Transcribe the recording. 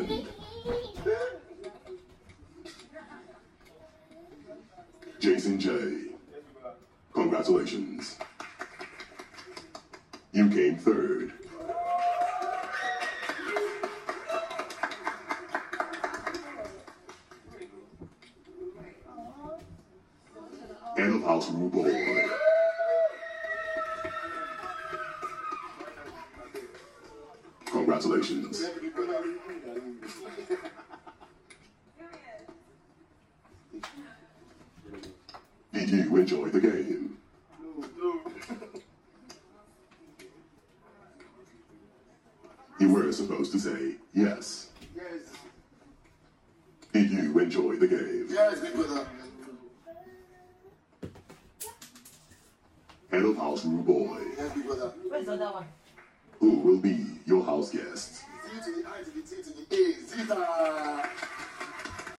happened. Jason J. Congratulations. You came third. Head of House Rule Boy. Congratulations. Did you enjoy the game? You were supposed to say yes. Yes. Did you enjoy the game? Yes, big brother. Head of House Rule Boy. Yes, big brother. Where's the other one? Who will be your house guest? Z to the I to the T to the A. Zita.